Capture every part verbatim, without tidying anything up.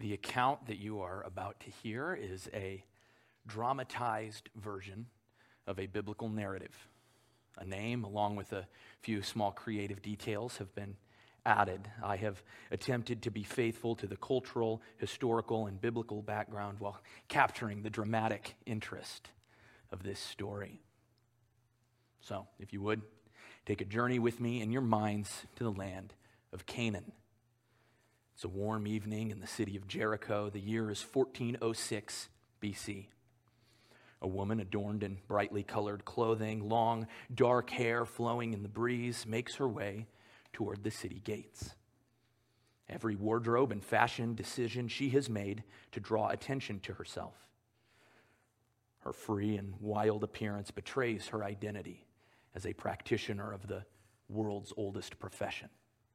The account that you are about to hear is a dramatized version of a biblical narrative. A name, along with a few small creative details, have been added. I have attempted to be faithful to the cultural, historical, and biblical background while capturing the dramatic interest of this story. So, if you would, take a journey with me in your minds to the land of Canaan. It's a warm evening in the city of Jericho. The year is fourteen oh six B C. A woman adorned in brightly colored clothing, long, dark hair flowing in the breeze, makes her way toward the city gates. Every wardrobe and fashion decision she has made to draw attention to herself. Her free and wild appearance betrays her identity as a practitioner of the world's oldest profession.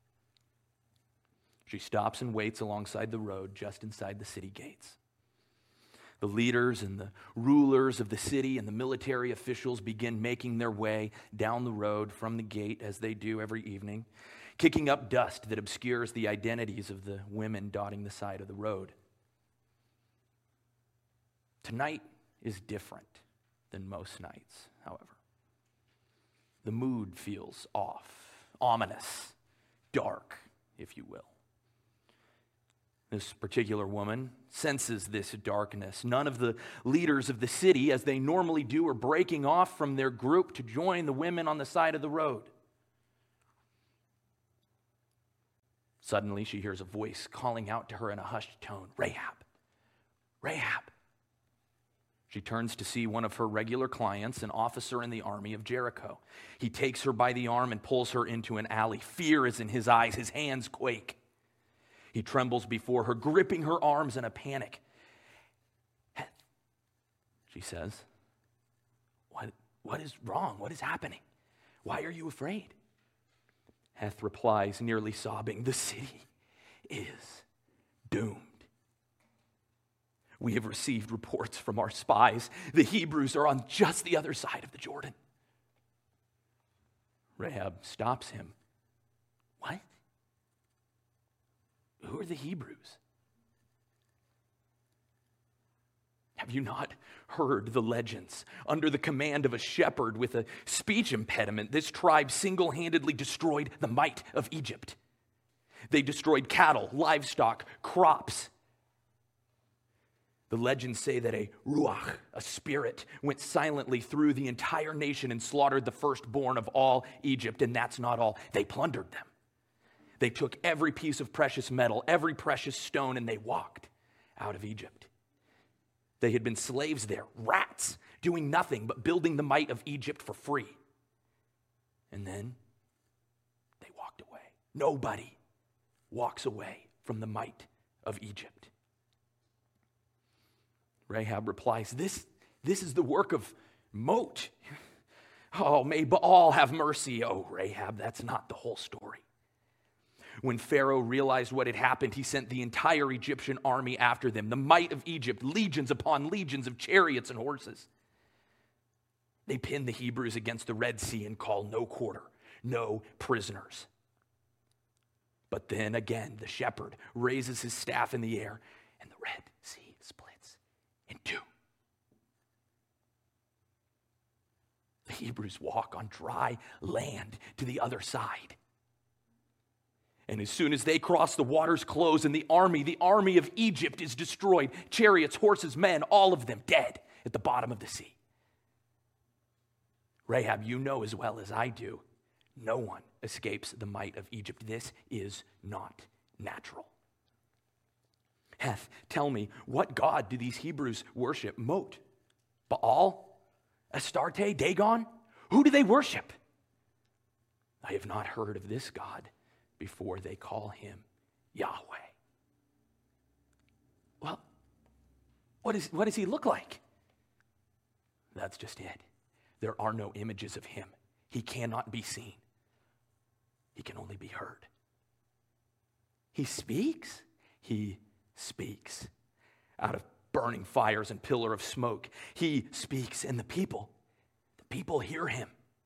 She stops and waits alongside the road just inside the city gates. The leaders and the rulers of the city and the military officials begin making their way down the road from the gate, as they do every evening, kicking up dust that obscures the identities of the women dotting the side of the road. Tonight is different than most nights, however. The mood feels off, ominous, dark, if you will. This particular woman senses this darkness. None of the leaders of the city, as they normally do, are breaking off from their group to join the women on the side of the road. Suddenly, she hears a voice calling out to her in a hushed tone, "Rahab! Rahab!" She turns to see one of her regular clients, an officer in the army of Jericho. He takes her by the arm and pulls her into an alley. Fear is in his eyes. His hands quake. He trembles before her, gripping her arms in a panic. "Heth," she says, what, what is wrong? What is happening? Why are you afraid?" Heth replies, nearly sobbing, "The city is doomed. We have received reports from our spies. The Hebrews are on just the other side of the Jordan." Rahab stops him. "What? Who are the Hebrews? Have you not heard the legends? Under the command of a shepherd with a speech impediment, this tribe single-handedly destroyed the might of Egypt. They destroyed cattle, livestock, crops. The legends say that a ruach, a spirit, went silently through the entire nation and slaughtered the firstborn of all Egypt, and that's not all. They plundered them. They took every piece of precious metal, every precious stone, and they walked out of Egypt. They had been slaves there, rats, doing nothing but building the might of Egypt for free. And then they walked away. Nobody walks away from the might of Egypt." Rahab replies, this, this is the work of Mot. "Oh, may Baal have mercy." "Oh, Rahab, that's not the whole story. When Pharaoh realized what had happened, he sent the entire Egyptian army after them, the might of Egypt, legions upon legions of chariots and horses. They pinned the Hebrews against the Red Sea and called no quarter, no prisoners. But then again, the shepherd raises his staff in the air, and the Red Sea splits in two. The Hebrews walk on dry land to the other side. And as soon as they cross, the waters close, and the army, the army of Egypt is destroyed. Chariots, horses, men, all of them dead at the bottom of the sea. Rahab, you know as well as I do, no one escapes the might of Egypt. This is not natural. Heth, tell me, what god do these Hebrews worship? Mot, Baal, Astarte, Dagon? Who do they worship?" "I have not heard of this god before they call him Yahweh." "Well, what, is, what does he look like?" "That's just it. There are no images of him. He cannot be seen. He can only be heard." "He speaks?" "He speaks. Out of burning fires and pillar of smoke, he speaks, and the people, the people hear him."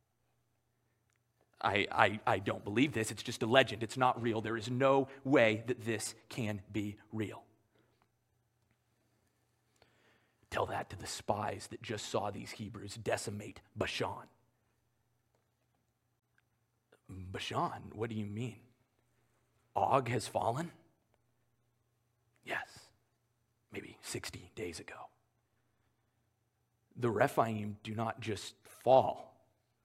I, I, I don't believe this. It's just a legend. It's not real. There is no way that this can be real." Tell that to the spies that just saw these Hebrews decimate Bashan. Bashan, what do you mean? Og has fallen? Yes, maybe sixty days ago. The Rephaim do not just fall.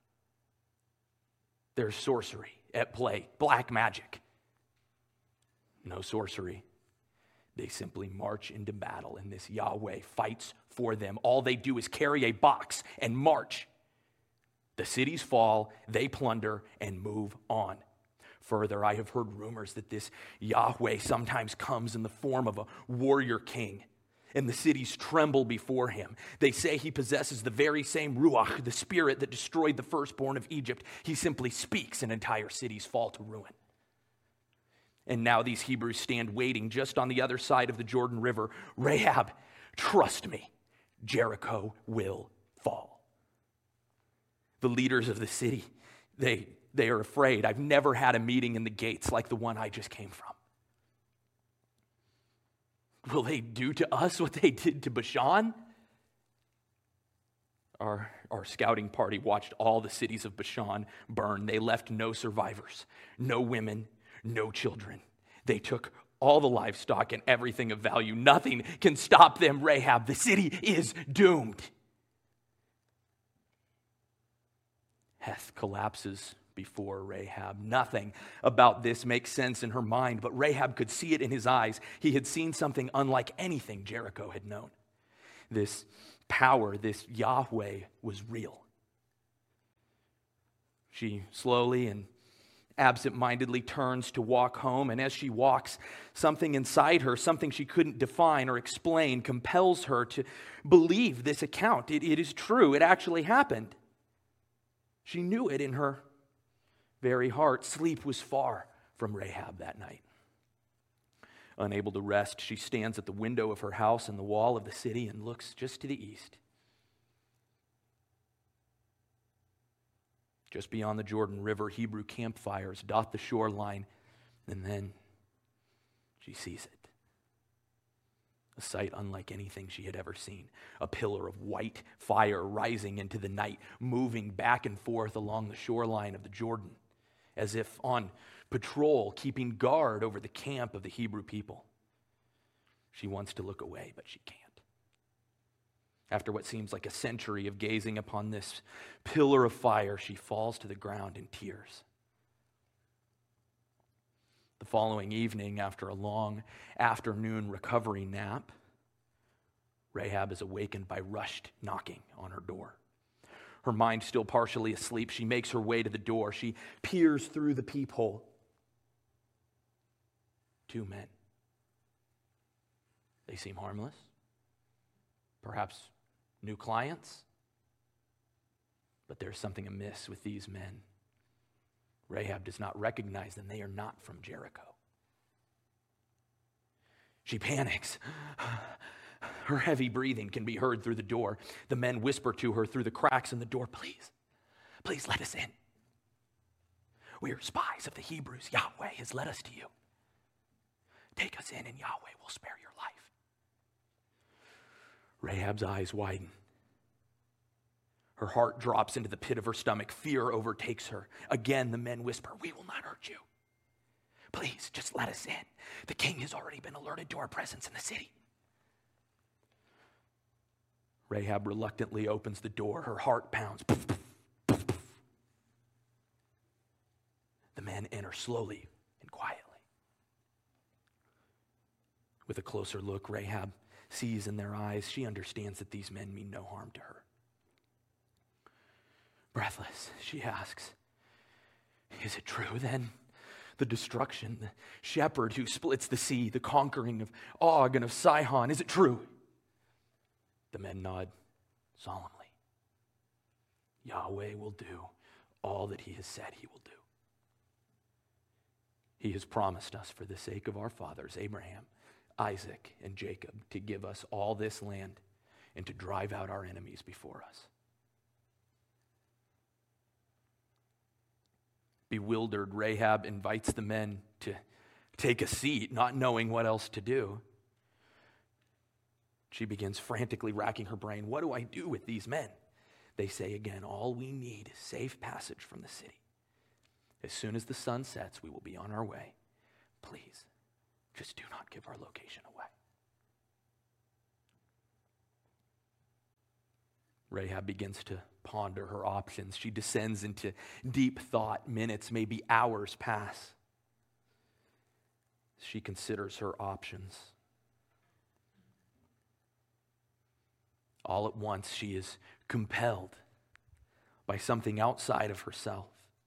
There's sorcery at play, black magic. No sorcery. They simply march into battle, and this Yahweh fights for them. All they do is carry a box and march. The cities fall, they plunder, and move on. Further, I have heard rumors that this Yahweh sometimes comes in the form of a warrior king, and the cities tremble before him. They say he possesses the very same Ruach, the spirit that destroyed the firstborn of Egypt. He simply speaks, and entire cities fall to ruin. And now these Hebrews stand waiting just on the other side of the Jordan River. Rahab, trust me, Jericho will fall. The leaders of the city, they, they are afraid. I've never had a meeting in the gates like the one I just came from. Will they do to us what they did to Bashan? Our, our scouting party watched all the cities of Bashan burn. They left no survivors, no women, no children. They took all the livestock and everything of value. Nothing can stop them, Rahab. The city is doomed. Heth collapses before Rahab. Nothing about this makes sense in her mind, but Rahab could see it in his eyes. He had seen something unlike anything Jericho had known. This power, this Yahweh, was real. She slowly and absent-mindedly turns to walk home, and as she walks, something inside her, something she couldn't define or explain, compels her to believe this account. It, it is true. It actually happened. She knew it in her very heart. Sleep was far from Rahab that night. Unable to rest, she stands at the window of her house in the wall of the city and looks just to the east. Just beyond the Jordan River, Hebrew campfires dot the shoreline, and then she sees it. A sight unlike anything she had ever seen. A pillar of white fire rising into the night, moving back and forth along the shoreline of the Jordan, as if on patrol, keeping guard over the camp of the Hebrew people. She wants to look away, but she can't. After what seems like a century of gazing upon this pillar of fire, she falls to the ground in tears. The following evening, after a long afternoon recovery nap, Rahab is awakened by rushed knocking on her door. Her mind still partially asleep, she makes her way to the door. She peers through the peephole. Two men. They seem harmless. Perhaps new clients. But there's something amiss with these men. Rahab does not recognize them. They are not from Jericho. She panics. Her heavy breathing can be heard through the door. The men whisper to her through the cracks in the door, please, please let us in. We are spies of the Hebrews. Yahweh has led us to you. Take us in and Yahweh will spare your life. Rahab's eyes widen. Her heart drops into the pit of her stomach. Fear overtakes her. Again, the men whisper, we will not hurt you. Please, just let us in. The king has already been alerted to our presence in the city. Rahab reluctantly opens the door. Her heart pounds. The men enter slowly and quietly. With a closer look, Rahab sees in their eyes, she understands that these men mean no harm to her. Breathless, she asks, is it true then? The destruction, the shepherd who splits the sea, the conquering of Og and of Sihon, is it true? The men nod solemnly. Yahweh will do all that he has said he will do. He has promised us for the sake of our fathers, Abraham, Isaac, and Jacob, to give us all this land and to drive out our enemies before us. Bewildered, Rahab invites the men to take a seat, not knowing what else to do. She begins frantically racking her brain. What do I do with these men? They say again, all we need is safe passage from the city. As soon as the sun sets, we will be on our way. Please, just do not give our location away. Rahab begins to ponder her options. She descends into deep thought. Minutes, maybe hours pass. She considers her options. All at once, she is compelled by something outside of herself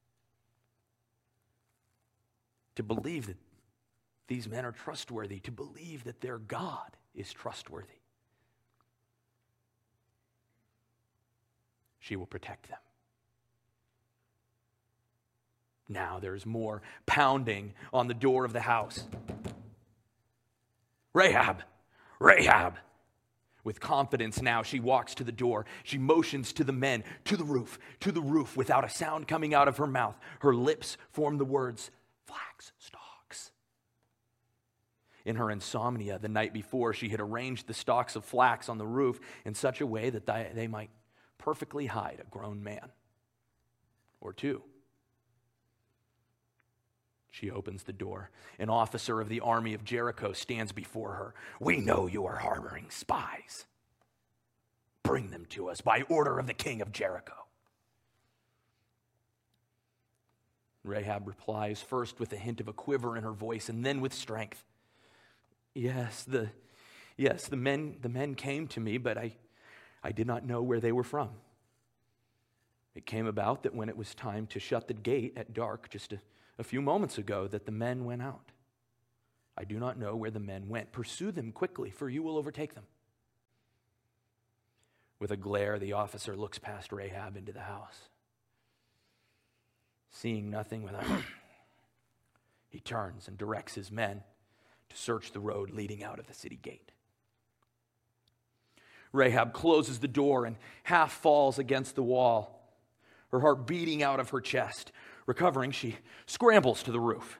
to believe that these men are trustworthy, to believe that their God is trustworthy. She will protect them. Now there's more pounding on the door of the house. Rahab! Rahab! With confidence now, she walks to the door. She motions to the men, to the roof, to the roof, without a sound coming out of her mouth. Her lips form the words, flax stalks. In her insomnia the night before, she had arranged the stalks of flax on the roof in such a way that they, they might perfectly hide a grown man or two. She opens the door. An officer of the army of Jericho stands before her. We know you are harboring spies. Bring them to us by order of the king of Jericho. Rahab replies, first with a hint of a quiver in her voice and then with strength. Yes, the yes, the men the men came to me, but I I did not know where they were from. It came about that when it was time to shut the gate at dark just a A few moments ago, that the men went out. I do not know where the men went. Pursue them quickly, for you will overtake them. With a glare, the officer looks past Rahab into the house. Seeing nothing with her, he turns and directs his men to search the road leading out of the city gate. Rahab closes the door and half falls against the wall, her heart beating out of her chest. Recovering, she scrambles to the roof.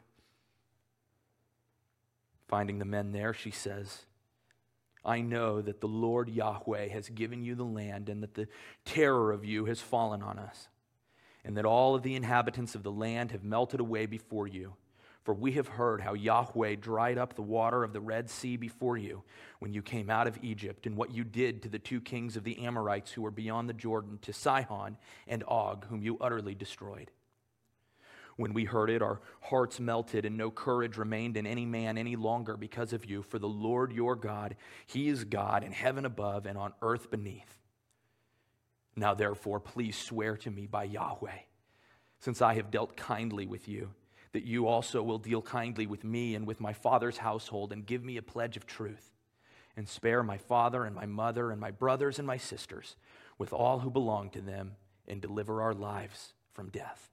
Finding the men there, she says, I know that the Lord Yahweh has given you the land and that the terror of you has fallen on us, and that all of the inhabitants of the land have melted away before you. For we have heard how Yahweh dried up the water of the Red Sea before you when you came out of Egypt, and what you did to the two kings of the Amorites who were beyond the Jordan, to Sihon and Og, whom you utterly destroyed. When we heard it, our hearts melted, and no courage remained in any man any longer because of you. For the Lord your God, He is God in heaven above and on earth beneath. Now therefore, please swear to me by Yahweh, since I have dealt kindly with you, that you also will deal kindly with me and with my father's household, and give me a pledge of truth, and spare my father and my mother and my brothers and my sisters, with all who belong to them, and deliver our lives from death.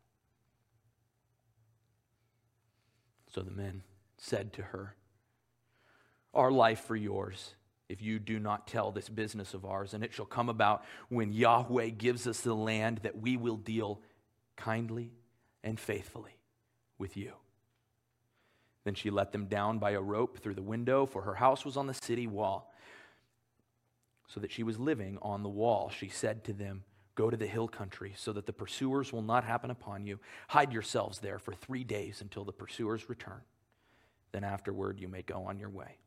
So the men said to her, our life for yours, if you do not tell this business of ours, and it shall come about when Yahweh gives us the land that we will deal kindly and faithfully with you. Then she let them down by a rope through the window, for her house was on the city wall, so that she was living on the wall. She said to them, go to the hill country, so that the pursuers will not happen upon you. Hide yourselves there for three days until the pursuers return. Then afterward you may go on your way.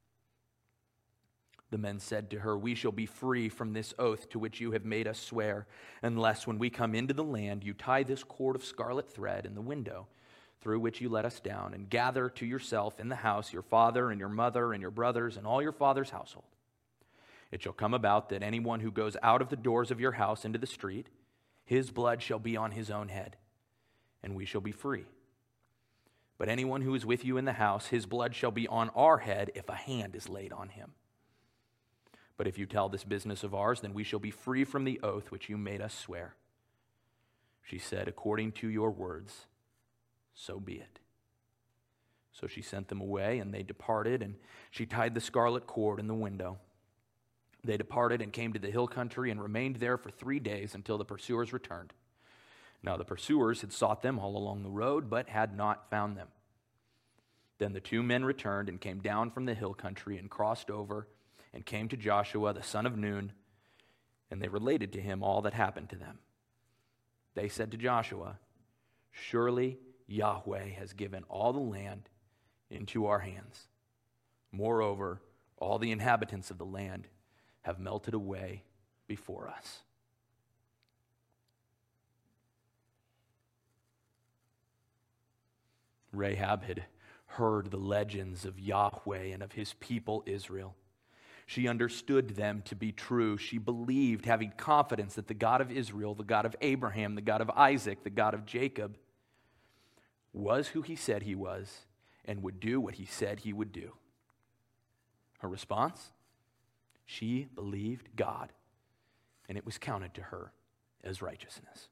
The men said to her, we shall be free from this oath to which you have made us swear, unless when we come into the land you tie this cord of scarlet thread in the window through which you let us down, and gather to yourself in the house your father and your mother and your brothers and all your father's household. It shall come about that anyone who goes out of the doors of your house into the street, his blood shall be on his own head, and we shall be free. But anyone who is with you in the house, his blood shall be on our head if a hand is laid on him. But if you tell this business of ours, then we shall be free from the oath which you made us swear. She said, according to your words, so be it. So she sent them away, and they departed, and she tied the scarlet cord in the window. They departed and came to the hill country and remained there for three days until the pursuers returned. Now the pursuers had sought them all along the road, but had not found them. Then the two men returned and came down from the hill country and crossed over and came to Joshua the son of Nun, and they related to him all that happened to them. They said to Joshua, "Surely Yahweh has given all the land into our hands. Moreover, all the inhabitants of the land have melted away before us." Rahab had heard the legends of Yahweh and of his people Israel. She understood them to be true. She believed, having confidence, that the God of Israel, the God of Abraham, the God of Isaac, the God of Jacob, was who he said he was and would do what he said he would do. Her response? She believed God, and it was counted to her as righteousness.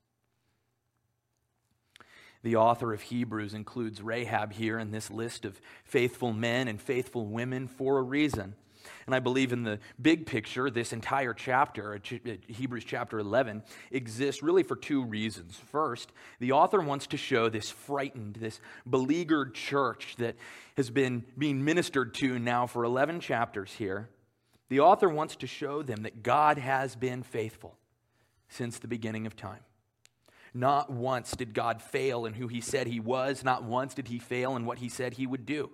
The author of Hebrews includes Rahab here in this list of faithful men and faithful women for a reason. And I believe in the big picture, this entire chapter, Hebrews chapter eleven, exists really for two reasons. First, the author wants to show this frightened, this beleaguered church that has been being ministered to now for eleven chapters here. The author wants to show them that God has been faithful since the beginning of time. Not once did God fail in who he said he was. Not once did he fail in what he said he would do.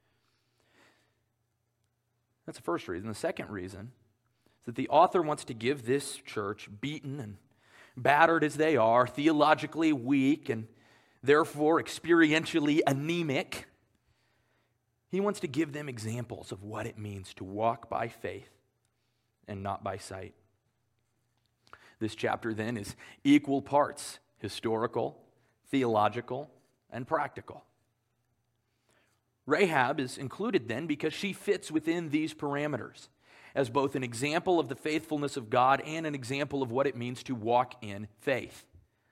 That's the first reason. The second reason is that the author wants to give this church, beaten and battered as they are, theologically weak and therefore experientially anemic, he wants to give them examples of what it means to walk by faith and not by sight. This chapter then is equal parts historical, theological, and practical. Rahab is included then because she fits within these parameters as both an example of the faithfulness of God and an example of what it means to walk in faith.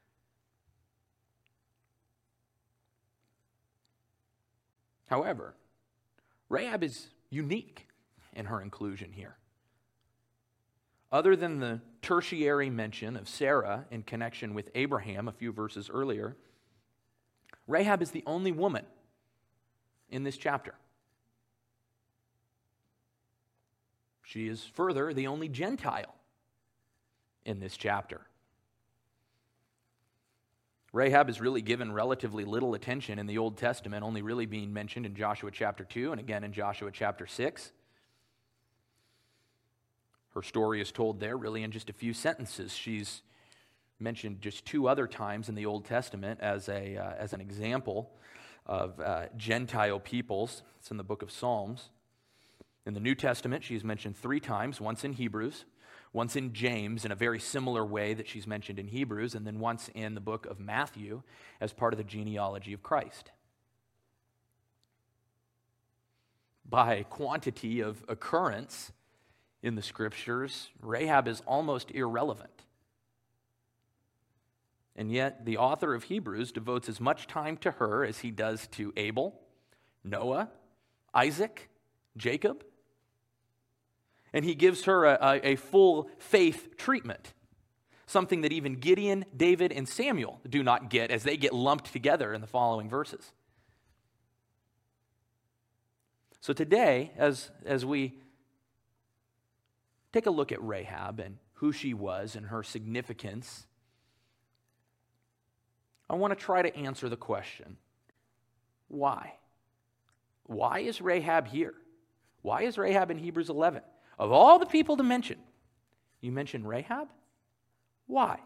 However, Rahab is unique in her inclusion here. Other than the tertiary mention of Sarah in connection with Abraham a few verses earlier, Rahab is the only woman in this chapter. She is further the only Gentile in this chapter. Rahab is really given relatively little attention in the Old Testament, only really being mentioned in Joshua chapter two and again in Joshua chapter six. Her story is told there really in just a few sentences. She's mentioned just two other times in the Old Testament as a uh, as an example of uh, Gentile peoples. It's in the book of Psalms. In the New Testament, she's mentioned three times, once in Hebrews, once in James in a very similar way that she's mentioned in Hebrews, and then once in the book of Matthew as part of the genealogy of Christ. By quantity of occurrence in the Scriptures, Rahab is almost irrelevant. And yet, the author of Hebrews devotes as much time to her as he does to Abel, Noah, Isaac, Jacob. And he gives her a, a, a full faith treatment, something that even Gideon, David, and Samuel do not get as they get lumped together in the following verses. So today, as, as we take a look at Rahab and who she was and her significance, I want to try to answer the question, why? Why is Rahab here? Why is Rahab in Hebrews eleven? Of all the people to mention, you mention Rahab? Why?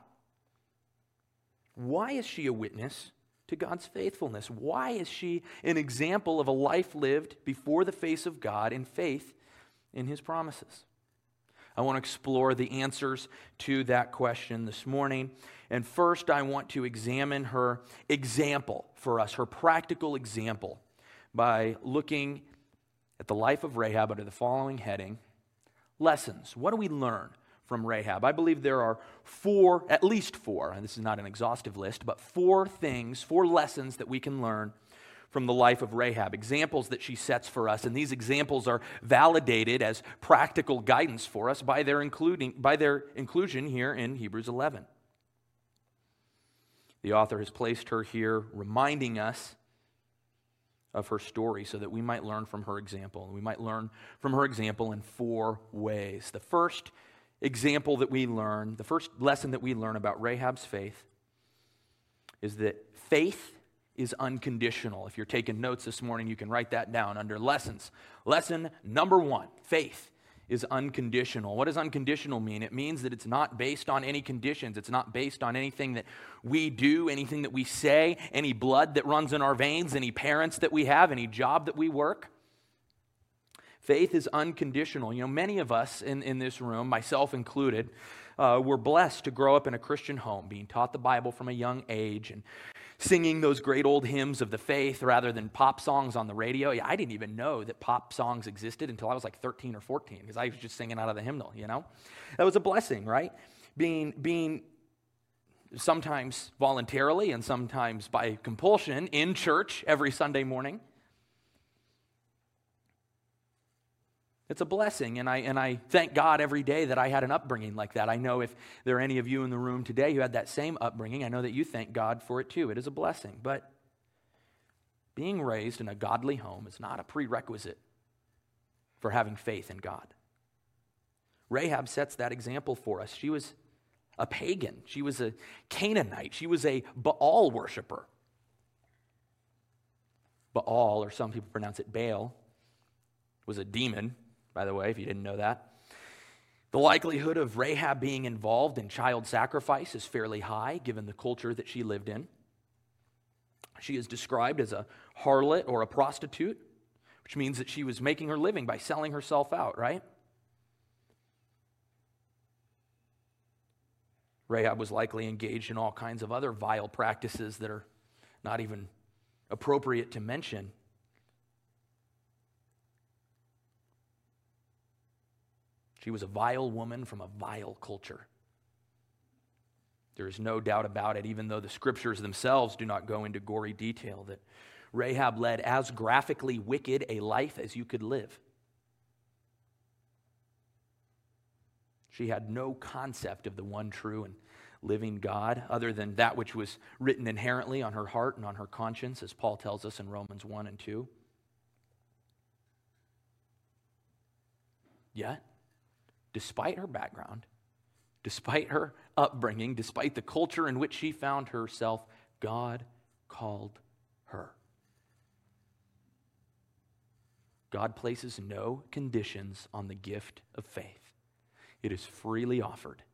Why is she a witness to God's faithfulness? Why is she an example of a life lived before the face of God in faith in his promises? I want to explore the answers to that question this morning. And first, I want to examine her example for us, her practical example, by looking at the life of Rahab under the following heading, Lessons. What do we learn from Rahab? I believe there are four, at least four, and this is not an exhaustive list, but four things, four lessons that we can learn from the life of Rahab, examples that she sets for us, and these examples are validated as practical guidance for us by their including by their inclusion here in Hebrews eleven. The author has placed her here reminding us of her story so that we might learn from her example. And we might learn from her example in four ways. The first example that we learn, the first lesson that we learn about Rahab's faith is that faith is unconditional. If you're taking notes this morning, you can write that down under lessons. Lesson number one, faith is unconditional. What does unconditional mean? It means that it's not based on any conditions. It's not based on anything that we do, anything that we say, any blood that runs in our veins, any parents that we have, any job that we work. Faith is unconditional. You know, many of us in, in this room, myself included, uh, were blessed to grow up in a Christian home, being taught the Bible from a young age and singing those great old hymns of the faith rather than pop songs on the radio. Yeah, I didn't even know that pop songs existed until I was like thirteen or fourteen because I was just singing out of the hymnal, you know? That was a blessing, right? Being, being sometimes voluntarily and sometimes by compulsion in church every Sunday morning. It's a blessing, and I and I thank God every day that I had an upbringing like that. I know if there are any of you in the room today who had that same upbringing, I know that you thank God for it too. It is a blessing. But being raised in a godly home is not a prerequisite for having faith in God. Rahab sets that example for us. She was a pagan. She was a Canaanite. She was a Baal worshiper. Baal, or some people pronounce it Baal, was a demon, by the way, if you didn't know that. The likelihood of Rahab being involved in child sacrifice is fairly high, given the culture that she lived in. She is described as a harlot or a prostitute, which means that she was making her living by selling herself out, right? Rahab was likely engaged in all kinds of other vile practices that are not even appropriate to mention. She was a vile woman from a vile culture. There is no doubt about it, even though the scriptures themselves do not go into gory detail, that Rahab led as graphically wicked a life as you could live. She had no concept of the one true and living God other than that which was written inherently on her heart and on her conscience, as Paul tells us in Romans one and two. Yet, despite her background, despite her upbringing, despite the culture in which she found herself, God called her. God places no conditions on the gift of faith. It is freely offered.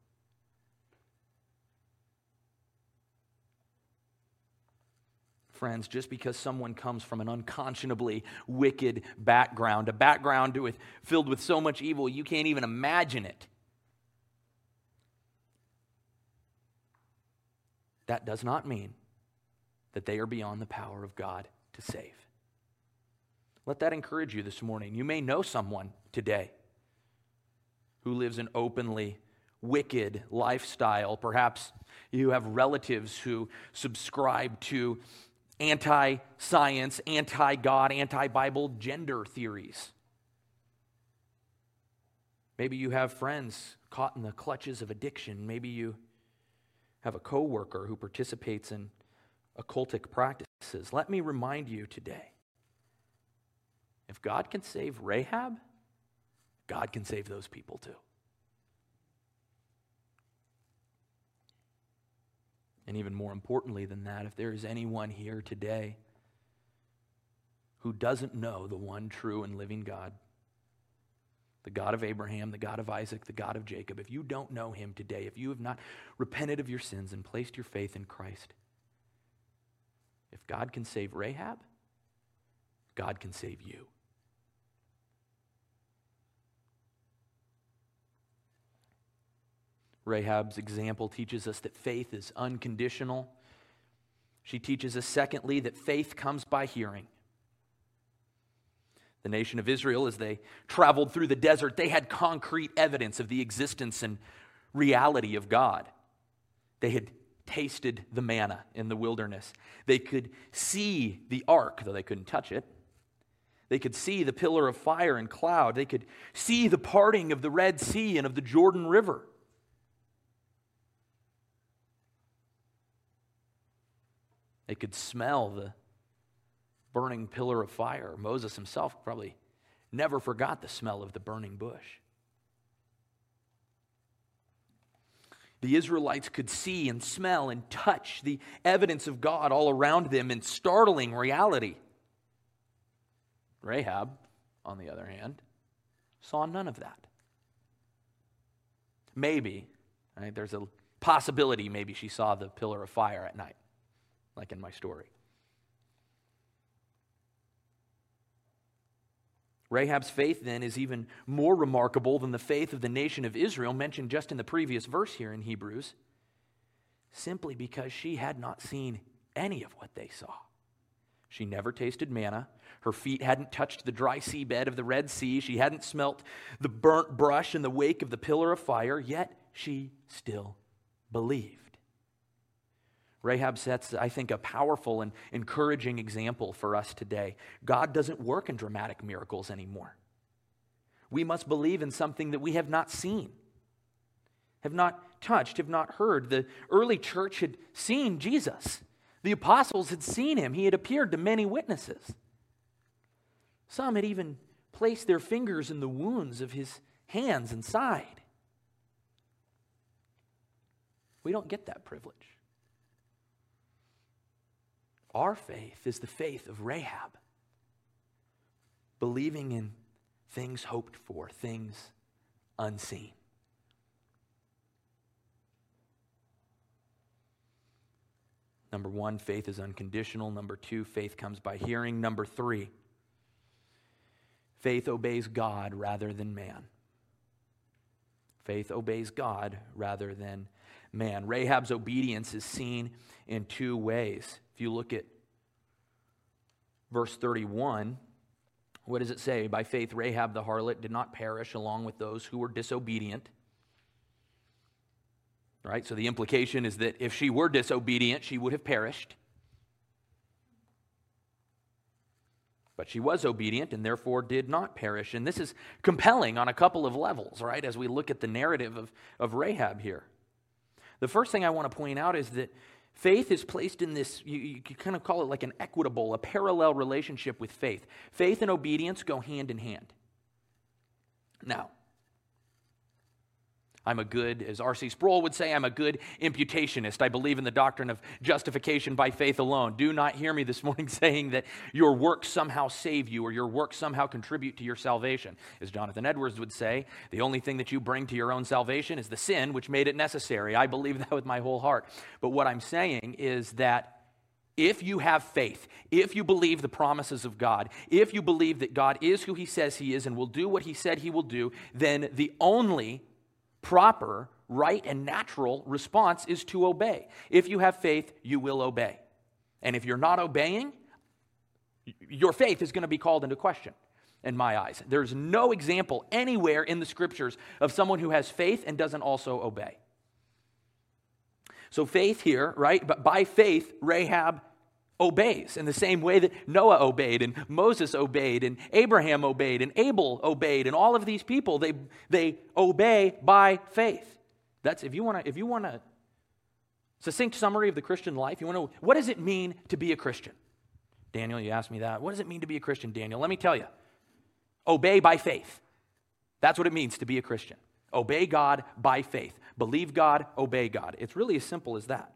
Friends, just because someone comes from an unconscionably wicked background, a background with, filled with so much evil, you can't even imagine it, that does not mean that they are beyond the power of God to save. Let that encourage you this morning. You may know someone today who lives an openly wicked lifestyle. Perhaps you have relatives who subscribe to anti-science, anti-God, anti-Bible gender theories. Maybe you have friends caught in the clutches of addiction. Maybe you have a coworker who participates in occultic practices. Let me remind you today, if God can save Rahab, God can save those people too. And even more importantly than that, if there is anyone here today who doesn't know the one true and living God, the God of Abraham, the God of Isaac, the God of Jacob, if you don't know him today, if you have not repented of your sins and placed your faith in Christ, if God can save Rahab, God can save you. Rahab's example teaches us that faith is unconditional. She teaches us, secondly, that faith comes by hearing. The nation of Israel, as they traveled through the desert, they had concrete evidence of the existence and reality of God. They had tasted the manna in the wilderness. They could see the ark, though they couldn't touch it. They could see the pillar of fire and cloud. They could see the parting of the Red Sea and of the Jordan River. They could smell the burning pillar of fire. Moses himself probably never forgot the smell of the burning bush. The Israelites could see and smell and touch the evidence of God all around them in startling reality. Rahab, on the other hand, saw none of that. Maybe, right, there's a possibility maybe she saw the pillar of fire at night, like in my story. Rahab's faith, then, is even more remarkable than the faith of the nation of Israel mentioned just in the previous verse here in Hebrews, simply because she had not seen any of what they saw. She never tasted manna. Her feet hadn't touched the dry seabed of the Red Sea. She hadn't smelt the burnt brush in the wake of the pillar of fire, yet she still believed. Rahab sets, I think, a powerful and encouraging example for us today. God doesn't work in dramatic miracles anymore. We must believe in something that we have not seen, have not touched, have not heard. The early church had seen Jesus. The apostles had seen him. He had appeared to many witnesses. Some had even placed their fingers in the wounds of his hands and side. We don't get that privilege. Our faith is the faith of Rahab, believing in things hoped for, things unseen. Number one, faith is unconditional. Number two, faith comes by hearing. Number three, faith obeys God rather than man. Faith obeys God rather than man. Rahab's obedience is seen in two ways. If you look at verse thirty-one, what does it say? By faith, Rahab the harlot did not perish along with those who were disobedient. Right? So the implication is that if she were disobedient, she would have perished. But she was obedient and therefore did not perish. And this is compelling on a couple of levels, right, as we look at the narrative of, of Rahab here. The first thing I want to point out is that faith is placed in this, you, you could kind of call it like an equitable, a parallel relationship with faith. Faith and obedience go hand in hand. Now, I'm a good, as R C Sproul would say, I'm a good imputationist. I believe in the doctrine of justification by faith alone. Do not hear me this morning saying that your works somehow save you or your works somehow contribute to your salvation. As Jonathan Edwards would say, the only thing that you bring to your own salvation is the sin which made it necessary. I believe that with my whole heart. But what I'm saying is that if you have faith, if you believe the promises of God, if you believe that God is who he says he is and will do what he said he will do, then the only proper, right, and natural response is to obey. If you have faith, you will obey. And if you're not obeying, your faith is going to be called into question in my eyes. There's no example anywhere in the scriptures of someone who has faith and doesn't also obey. So faith here, right, but by faith, Rahab obeys in the same way that Noah obeyed and Moses obeyed and Abraham obeyed and Abel obeyed and all of these people, they they obey by faith. That's if you want to if you want a succinct summary of the Christian life, you want to know, what does it mean to be a Christian? Daniel, you asked me that. What does it mean to be a Christian, Daniel? Let me tell you. Obey by faith. That's what it means to be a Christian. Obey God by faith. Believe God, obey God. It's really as simple as that.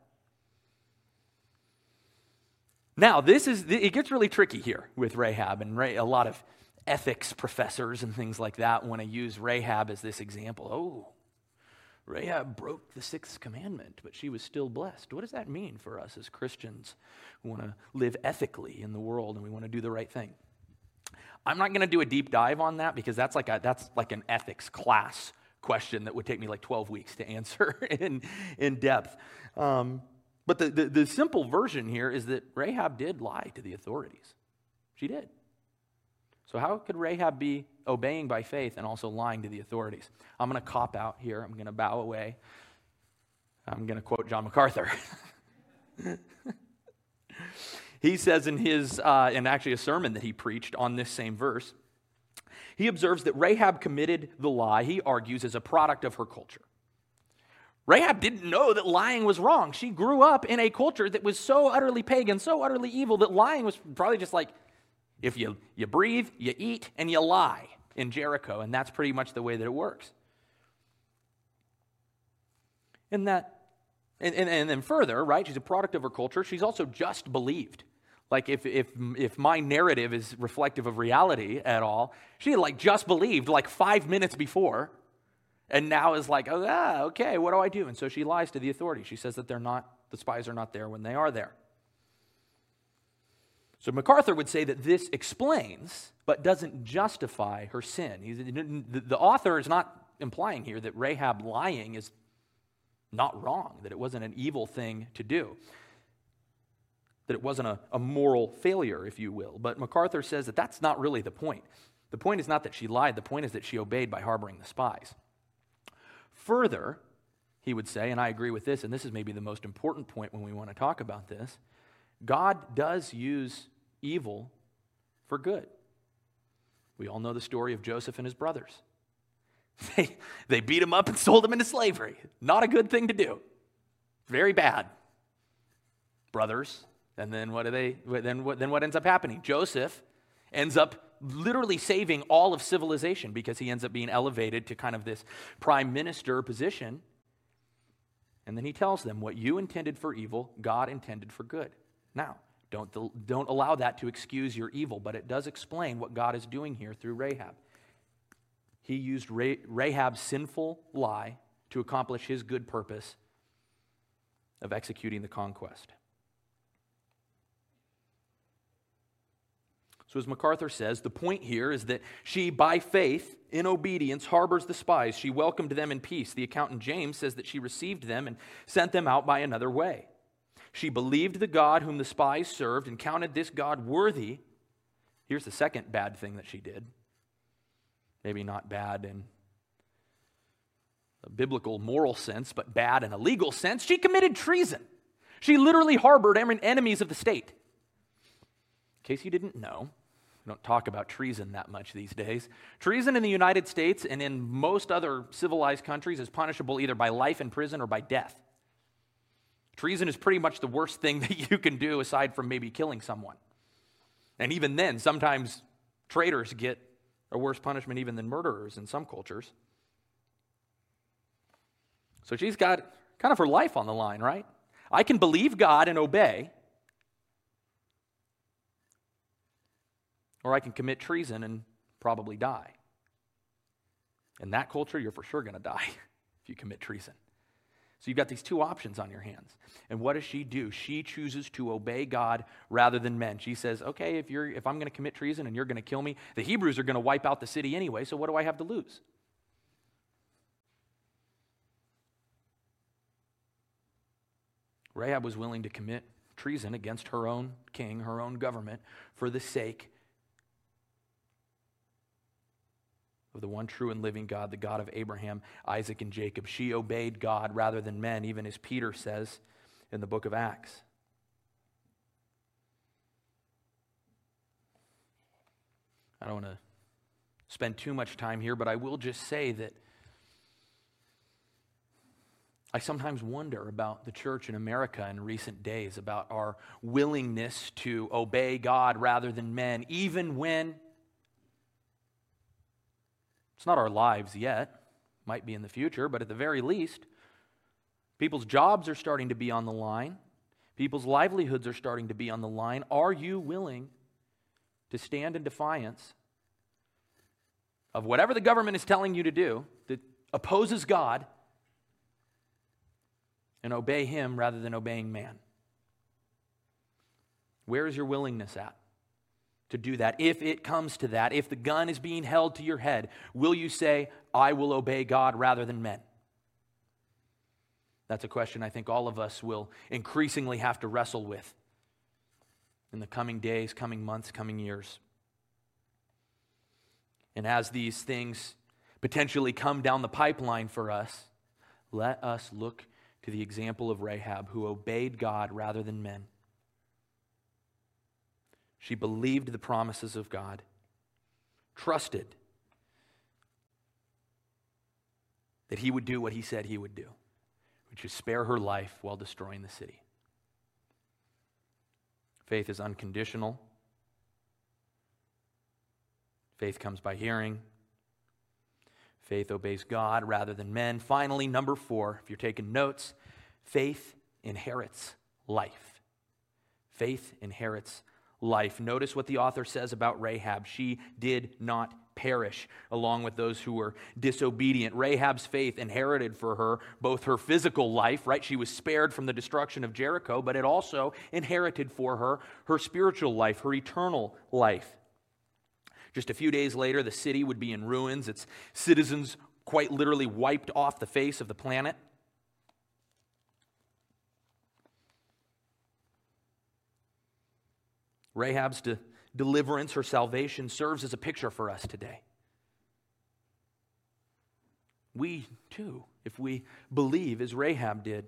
Now, this is it gets really tricky here with Rahab, and a lot of ethics professors and things like that want to use Rahab as this example. Oh, Rahab broke the sixth commandment, but she was still blessed. What does that mean for us as Christians who want to live ethically in the world and we want to do the right thing? I'm not going to do a deep dive on that because that's like a, that's like an ethics class question that would take me like twelve weeks to answer in, in depth. Um, But the, the, the simple version here is that Rahab did lie to the authorities. She did. So how could Rahab be obeying by faith and also lying to the authorities? I'm going to cop out here. I'm going to bow away. I'm going to quote John MacArthur. He says in his, uh, in actually a sermon that he preached on this same verse, he observes that Rahab committed the lie, he argues, as a product of her culture. Rahab didn't know that lying was wrong. She grew up in a culture that was so utterly pagan, so utterly evil, that lying was probably just like If you, you breathe, you eat, and you lie in Jericho, and that's pretty much the way that it works. And that, and, and, and then further, right, she's a product of her culture. She's also just believed. Like if if if my narrative is reflective of reality at all, she had like just believed like five minutes before, and now is like, oh, ah, okay, what do I do? And so she lies to the authorities. She says that they're not, the spies are not there when they are there. So MacArthur would say that this explains, but doesn't justify her sin. He's, the, the author is not implying here that Rahab lying is not wrong, that it wasn't an evil thing to do, that it wasn't a, a moral failure, if you will. But MacArthur says that that's not really the point. The point is not that she lied. The point is that she obeyed by harboring the spies. Further, he would say, and I agree with this, and this is maybe the most important point when we want to talk about this, God does use evil for good. We all know the story of Joseph and his brothers. They, they beat him up and sold him into slavery. Not a good thing to do. Very bad. Brothers. And then what do they? Then what? Then what ends up happening? Joseph ends up literally saving all of civilization because he ends up being elevated to kind of this prime minister position. And then he tells them, what you intended for evil, God intended for good. Now, don't, don't allow that to excuse your evil, but it does explain what God is doing here through Rahab. He used Rahab's sinful lie to accomplish his good purpose of executing the conquest. So as MacArthur says, the point here is that she, by faith, in obedience, harbors the spies. She welcomed them in peace. The accountant James says that she received them and sent them out by another way. She believed the God whom the spies served and counted this God worthy. Here's the second bad thing that she did. Maybe not bad in a biblical moral sense, but bad in a legal sense. She committed treason. She literally harbored enemies of the state. In case you didn't know, we don't talk about treason that much these days. Treason in the United States and in most other civilized countries is punishable either by life in prison or by death. Treason is pretty much the worst thing that you can do aside from maybe killing someone. And even then, sometimes traitors get a worse punishment even than murderers in some cultures. So she's got kind of her life on the line, right? I can believe God and obey, or I can commit treason and probably die. In that culture, you're for sure going to die if you commit treason. So you've got these two options on your hands. And what does she do? She chooses to obey God rather than men. She says, okay, if you're if I'm going to commit treason and you're going to kill me, the Hebrews are going to wipe out the city anyway, so what do I have to lose? Rahab was willing to commit treason against her own king, her own government, for the sake of the one true and living God, the God of Abraham, Isaac, and Jacob. She obeyed God rather than men, even as Peter says in the book of Acts. I don't want to spend too much time here, but I will just say that I sometimes wonder about the church in America in recent days, about our willingness to obey God rather than men, even when it's not our lives yet, might be in the future, but at the very least, people's jobs are starting to be on the line. People's livelihoods are starting to be on the line. Are you willing to stand in defiance of whatever the government is telling you to do that opposes God and obey Him rather than obeying man? Where is your willingness at to do that? If it comes to that, if the gun is being held to your head, will you say, I will obey God rather than men? That's a question I think all of us will increasingly have to wrestle with in the coming days, coming months, coming years. And as these things potentially come down the pipeline for us, let us look to the example of Rahab, who obeyed God rather than men. She believed the promises of God, trusted that He would do what He said He would do, which is spare her life while destroying the city. Faith is unconditional. Faith comes by hearing. Faith obeys God rather than men. Finally, number four, if you're taking notes, faith inherits life. Faith inherits life. Notice what the author says about Rahab. She did not perish along with those who were disobedient. Rahab's faith inherited for her both her physical life, right? She was spared from the destruction of Jericho, but it also inherited for her her spiritual life, her eternal life. Just a few days later, the city would be in ruins, its citizens quite literally wiped off the face of the planet. Rahab's de- deliverance, her salvation, serves as a picture for us today. We, too, if we believe as Rahab did,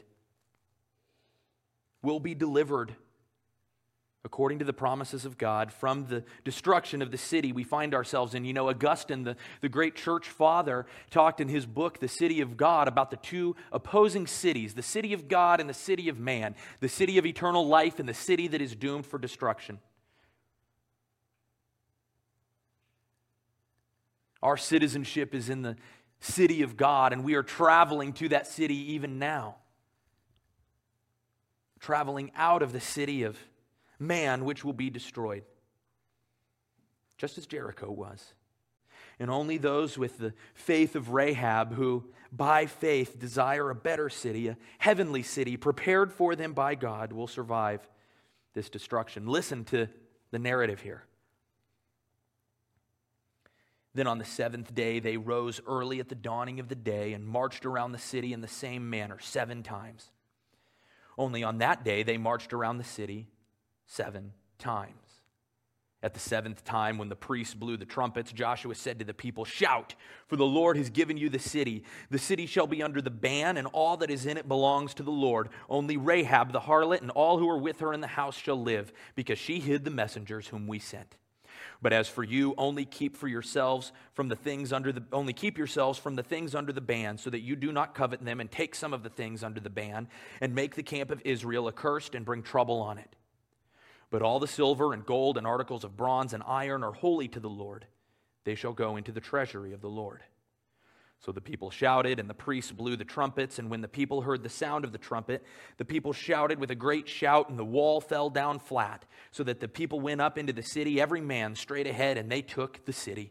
will be delivered according to the promises of God from the destruction of the city we find ourselves in. You know, Augustine, the, the great church father, talked in his book, The City of God, about the two opposing cities, the city of God and the city of man, the city of eternal life and the city that is doomed for destruction. Our citizenship is in the city of God, and we are traveling to that city even now. Traveling out of the city of man, which will be destroyed, just as Jericho was. And only those with the faith of Rahab, who by faith desire a better city, a heavenly city prepared for them by God, will survive this destruction. Listen to the narrative here. Then on the seventh day they rose early at the dawning of the day and marched around the city in the same manner seven times. Only on that day they marched around the city seven times. At the seventh time, when the priests blew the trumpets, Joshua said to the people, "Shout, for the Lord has given you the city. The city shall be under the ban, and all that is in it belongs to the Lord. Only Rahab the harlot and all who are with her in the house shall live, because she hid the messengers whom we sent. But as for you, only keep for yourselves from the things under the only keep yourselves from the things under the ban, so that you do not covet them and take some of the things under the ban, and make the camp of Israel accursed and bring trouble on it. But all the silver and gold and articles of bronze and iron are holy to the Lord. They shall go into the treasury of the Lord." So the people shouted, and the priests blew the trumpets, and when the people heard the sound of the trumpet, the people shouted with a great shout, and the wall fell down flat, so that the people went up into the city, every man straight ahead, and they took the city.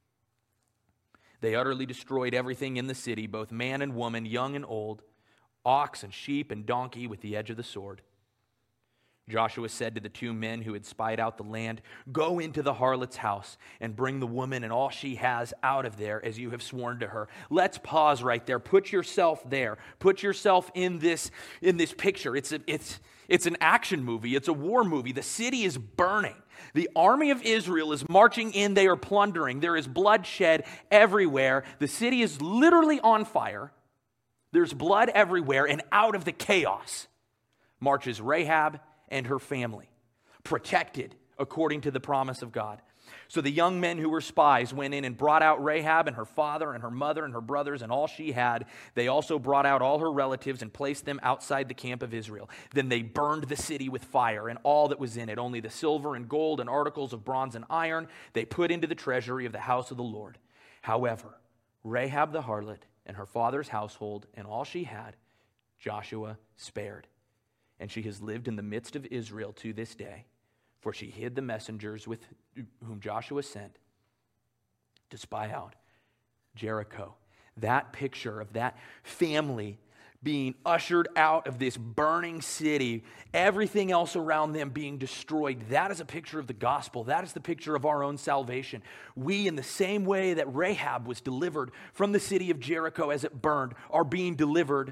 They utterly destroyed everything in the city, both man and woman, young and old, ox and sheep and donkey, with the edge of the sword. Joshua said to the two men who had spied out the land, "Go into the harlot's house and bring the woman and all she has out of there, as you have sworn to her." Let's pause right there. Put yourself there. Put yourself in this, in this picture. It's, a, it's, it's an action movie. It's a war movie. The city is burning. The army of Israel is marching in. They are plundering. There is bloodshed everywhere. The city is literally on fire. There's blood everywhere, and out of the chaos marches Rahab and her family, protected according to the promise of God. So the young men who were spies went in and brought out Rahab and her father and her mother and her brothers and all she had. They also brought out all her relatives and placed them outside the camp of Israel. Then they burned the city with fire and all that was in it, only the silver and gold and articles of bronze and iron they put into the treasury of the house of the Lord. However, Rahab the harlot and her father's household and all she had, Joshua spared. And she has lived in the midst of Israel to this day, for she hid the messengers with whom Joshua sent to spy out Jericho. That picture of that family being ushered out of this burning city, everything else around them being destroyed, that is a picture of the gospel. That is the picture of our own salvation. We, in the same way that Rahab was delivered from the city of Jericho as it burned, are being delivered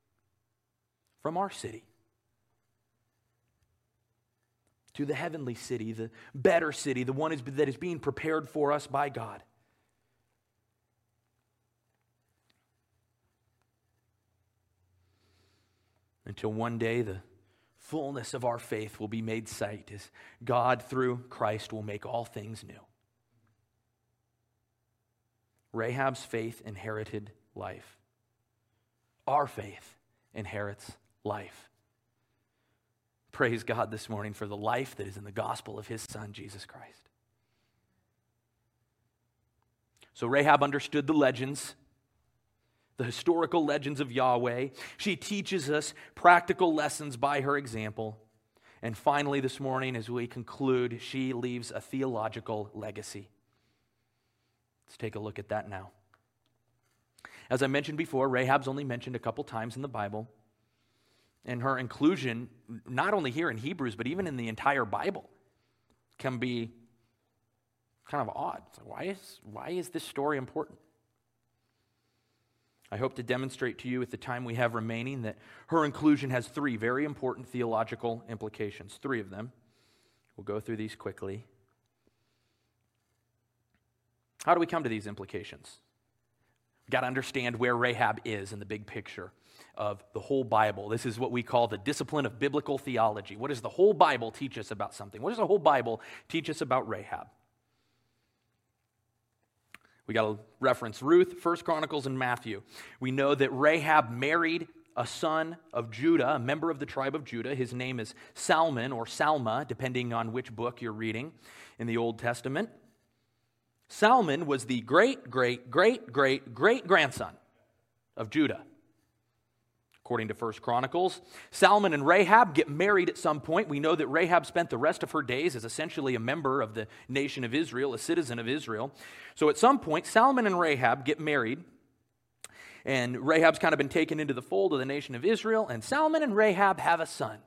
from our city to the heavenly city, the better city, the one that is being prepared for us by God. Until one day the fullness of our faith will be made sight, as God through Christ will make all things new. Rahab's faith inherited life. Our faith inherits life. Praise God this morning for the life that is in the gospel of His Son, Jesus Christ. So Rahab understood the legends, the historical legends of Yahweh. She teaches us practical lessons by her example. And finally, this morning, as we conclude, she leaves a theological legacy. Let's take a look at that now. As I mentioned before, Rahab's only mentioned a couple times in the Bible. And her inclusion, not only here in Hebrews, but even in the entire Bible, can be kind of odd. So why is, why is this story important? I hope to demonstrate to you at the time we have remaining that her inclusion has three very important theological implications, three of them. We'll go through these quickly. How do we come to these implications? We've got to understand where Rahab is in the big picture of the whole Bible. This is what we call the discipline of biblical theology. What does the whole Bible teach us about something? What does the whole Bible teach us about Rahab? We got to reference Ruth, First Chronicles, and Matthew. We know that Rahab married a son of Judah, a member of the tribe of Judah. His name is Salmon or Salma, depending on which book you're reading in the Old Testament. Salmon was the great, great, great, great, great grandson of Judah. According to First Chronicles, Salmon and Rahab get married at some point. We know that Rahab spent the rest of her days as essentially a member of the nation of Israel, a citizen of Israel. So at some point, Salmon and Rahab get married, and Rahab's kind of been taken into the fold of the nation of Israel, and Salmon and Rahab have a son,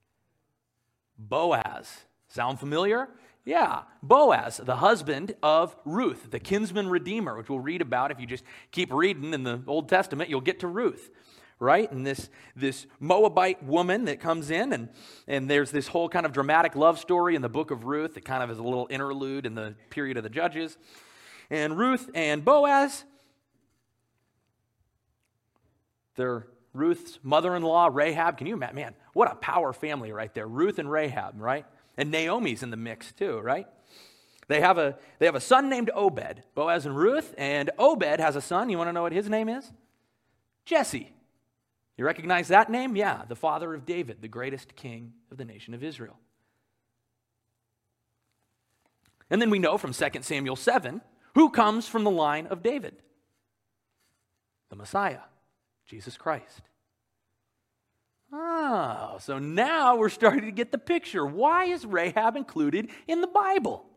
Boaz. Sound familiar? Yeah, Boaz, the husband of Ruth, the kinsman redeemer, which we'll read about. If you just keep reading in the Old Testament, you'll get to Ruth. Right? And this, this Moabite woman that comes in, and, and there's this whole kind of dramatic love story in the book of Ruth that kind of is a little interlude in the period of the Judges. And Ruth and Boaz, they're Ruth's mother-in-law, Rahab. Can you imagine? Man, what a power family right there. Ruth and Rahab, right? And Naomi's in the mix too, right? They have a, they have a son named Obed, Boaz and Ruth, and Obed has a son. You want to know what his name is? Jesse. You recognize that name? Yeah, the father of David, the greatest king of the nation of Israel. And then we know from Second Samuel seven who comes from the line of David? The Messiah, Jesus Christ. Oh, so now we're starting to get the picture. Why is Rahab included in the Bible?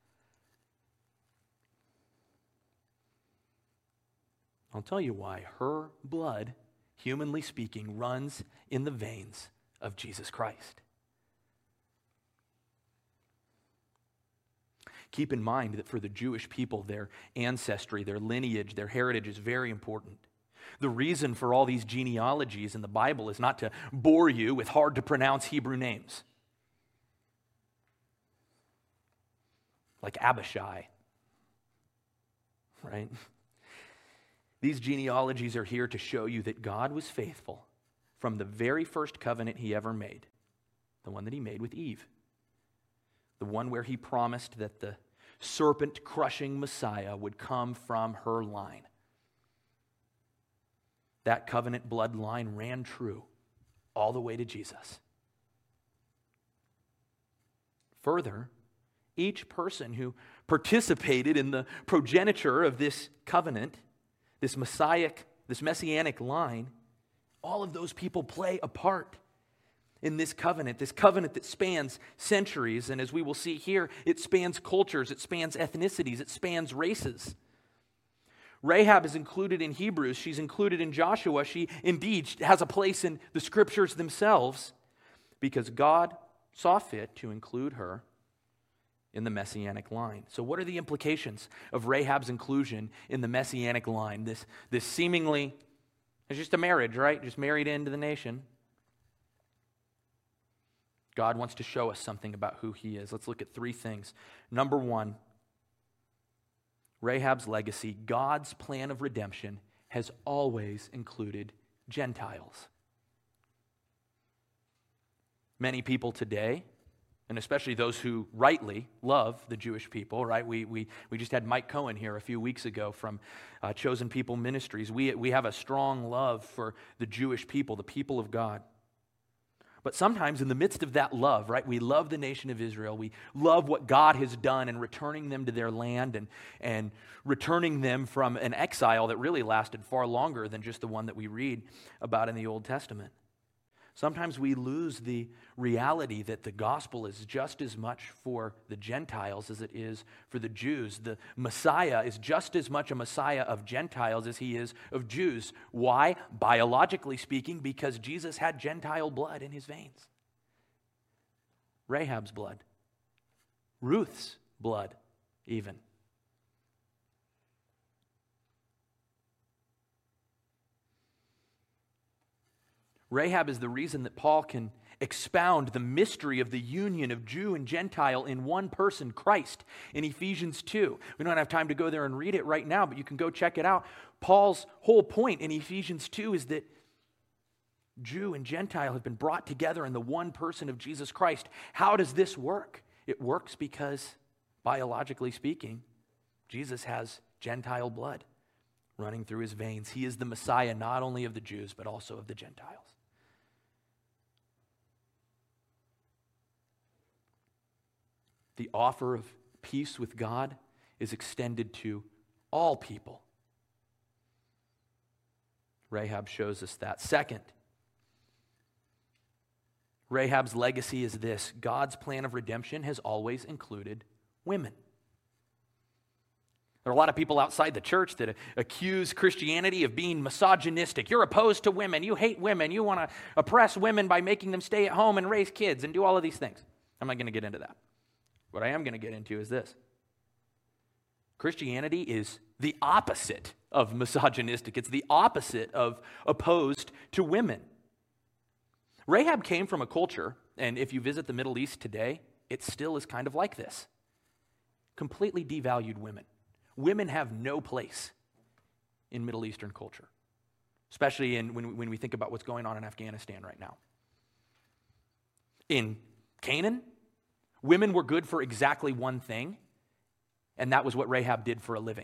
I'll tell you why. Her blood, humanly speaking, runs in the veins of Jesus Christ. Keep in mind that for the Jewish people, their ancestry, their lineage, their heritage is very important. The reason for all these genealogies in the Bible is not to bore you with hard-to-pronounce Hebrew names. Like Abishai, right? These genealogies are here to show you that God was faithful from the very first covenant he ever made, the one that he made with Eve, the one where he promised that the serpent-crushing Messiah would come from her line. That covenant bloodline ran true all the way to Jesus. Further, each person who participated in the progeniture of this covenant, this messianic, this messianic line, all of those people play a part in this covenant, this covenant that spans centuries, and as we will see here, it spans cultures, it spans ethnicities, it spans races. Rahab is included in Hebrews, she's included in Joshua, she indeed has a place in the scriptures themselves because God saw fit to include her in the messianic line. So what are the implications of Rahab's inclusion in the messianic line? This, this seemingly, it's just a marriage, right? Just married into the nation. God wants to show us something about who he is. Let's look at three things. Number one, Rahab's legacy, God's plan of redemption, has always included Gentiles. Many people today, and especially those who rightly love the Jewish people, right? We we we just had Mike Cohen here a few weeks ago from uh, Chosen People Ministries. We we have a strong love for the Jewish people, the people of God. But sometimes in the midst of that love, right, we love the nation of Israel. We love what God has done in returning them to their land and, and returning them from an exile that really lasted far longer than just the one that we read about in the Old Testament. Sometimes we lose the reality that the gospel is just as much for the Gentiles as it is for the Jews. The Messiah is just as much a Messiah of Gentiles as he is of Jews. Why? Biologically speaking, because Jesus had Gentile blood in his veins. Rahab's blood. Ruth's blood, even. Rahab is the reason that Paul can expound the mystery of the union of Jew and Gentile in one person, Christ, in Ephesians two. We don't have time to go there and read it right now, but you can go check it out. Paul's whole point in Ephesians two is that Jew and Gentile have been brought together in the one person of Jesus Christ. How does this work? It works because, biologically speaking, Jesus has Gentile blood running through his veins. He is the Messiah not only of the Jews, but also of the Gentiles. The offer of peace with God is extended to all people. Rahab shows us that. Second, Rahab's legacy is this: God's plan of redemption has always included women. There are a lot of people outside the church that accuse Christianity of being misogynistic. You're opposed to women. You hate women. You want to oppress women by making them stay at home and raise kids and do all of these things. I'm not going to get into that. What I am going to get into is this. Christianity is the opposite of misogynistic. It's the opposite of opposed to women. Rahab came from a culture, and if you visit the Middle East today, it still is kind of like this. Completely devalued women. Women have no place in Middle Eastern culture, especially in, when, when we think about what's going on in Afghanistan right now. In Canaan, women were good for exactly one thing, and that was what Rahab did for a living.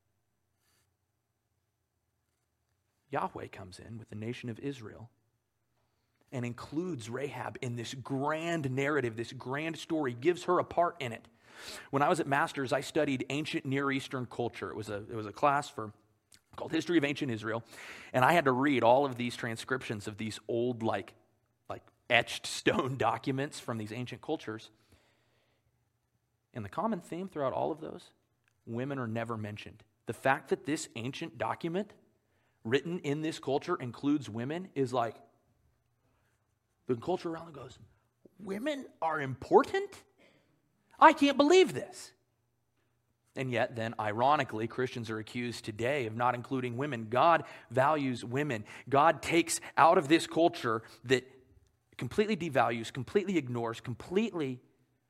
Yahweh comes in with the nation of Israel and includes Rahab in this grand narrative, this grand story, gives her a part in it. When I was at Masters, I studied ancient Near Eastern culture. It was a, it was a class for called History of Ancient Israel, and I had to read all of these transcriptions of these old, like, like etched stone documents from these ancient cultures. And the common theme throughout all of those, women are never mentioned. The fact that this ancient document written in this culture includes women is like, the culture around it goes, women are important? I can't believe this. And yet then, ironically, Christians are accused today of not including women. God values women. God takes out of this culture that completely devalues, completely ignores, completely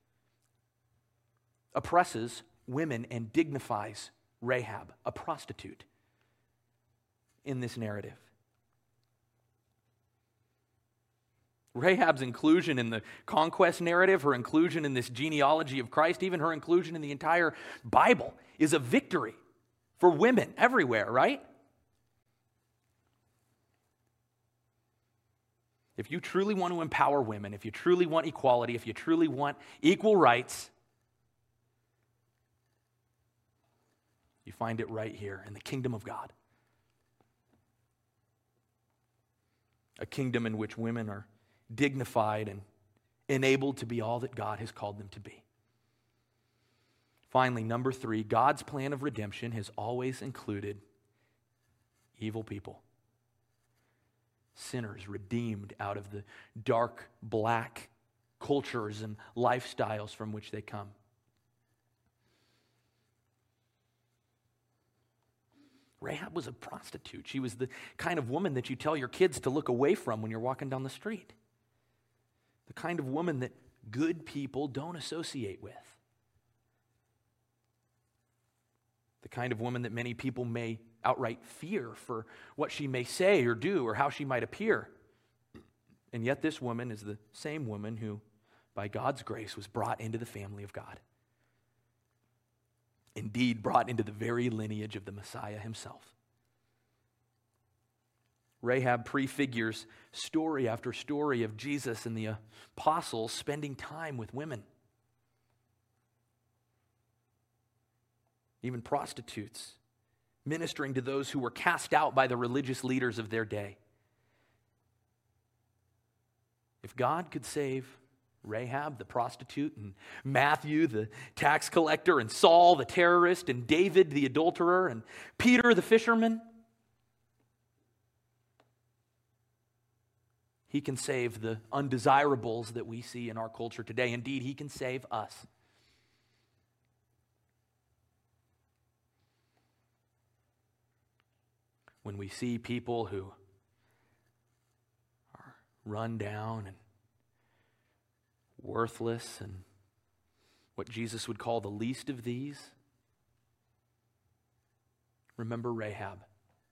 oppresses women and dignifies Rahab, a prostitute, in this narrative. Rahab's inclusion in the conquest narrative, her inclusion in this genealogy of Christ, even her inclusion in the entire Bible is a victory for women everywhere, right? If you truly want to empower women, if you truly want equality, if you truly want equal rights, you find it right here in the kingdom of God. A kingdom in which women are dignified and enabled to be all that God has called them to be. Finally, number three, God's plan of redemption has always included evil people. Sinners redeemed out of the dark, black cultures and lifestyles from which they come. Rahab was a prostitute. She was the kind of woman that you tell your kids to look away from when you're walking down the street. The kind of woman that good people don't associate with. The kind of woman that many people may outright fear for what she may say or do or how she might appear. And yet this woman is the same woman who, by God's grace, was brought into the family of God. Indeed, brought into the very lineage of the Messiah himself. Rahab prefigures story after story of Jesus and the apostles spending time with women. Even prostitutes, ministering to those who were cast out by the religious leaders of their day. If God could save Rahab, the prostitute, and Matthew, the tax collector, and Saul, the terrorist, and David, the adulterer, and Peter, the fisherman, He can save the undesirables that we see in our culture today. Indeed, He can save us. When we see people who are run down and worthless and what Jesus would call the least of these, remember Rahab.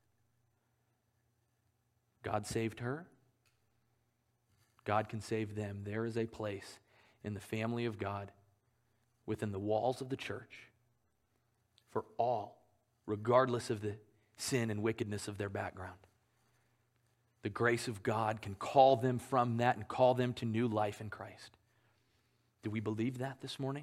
God saved her. God can save them. There is a place in the family of God, within the walls of the church, for all, regardless of the sin and wickedness of their background. The grace of God can call them from that and call them to new life in Christ. Do we believe that this morning?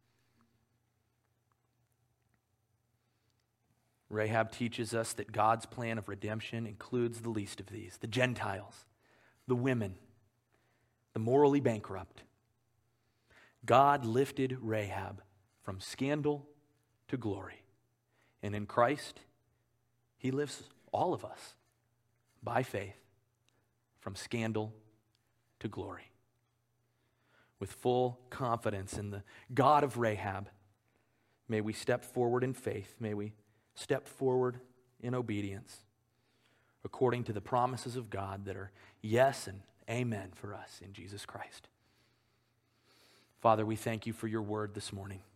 Rahab teaches us that God's plan of redemption includes the least of these, the Gentiles, the women, the morally bankrupt. God lifted Rahab from scandal to glory. And in Christ, He lifts all of us by faith from scandal to glory. With full confidence in the God of Rahab, may we step forward in faith. May we step forward in obedience according to the promises of God that are yes and amen for us in Jesus Christ. Father, we thank you for your word this morning.